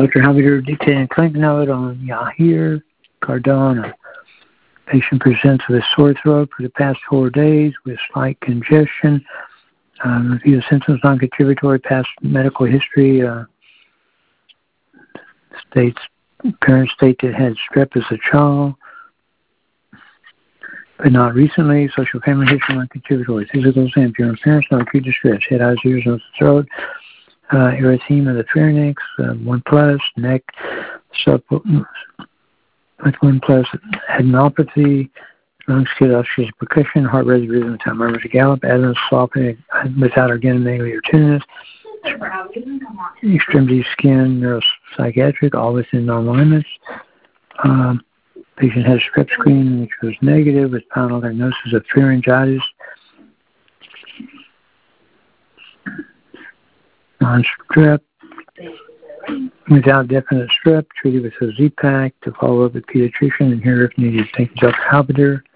Dr. Halbiter detailing claim note on Yahir Cardona. Patient presents with a sore throat for the past 4 days with slight congestion. Review of symptoms non-contributory, past medical history. Parents state that had strep as a child, but not recently. Social family history non-contributory. Physical exam. Parents no acute distress. Head, eyes, ears, nose, throat. Erythema of the pharynx. 1+. Neck. With 1+. Adenopathy. Lung skid, oxygen, percussion. Heart rate, rhythm, time, murmurs, gallop. Adams, sloughing without organomegaly or tinnitus. Extremity, skin, neuropsychiatric, all within normal limits. Patient has strep screen, which was negative, with final diagnosis of pharyngitis. Non-strep, without definite strep, treated with a Z-Pack to follow up with pediatrician and here if needed. Thank you, Dr. Halbiter.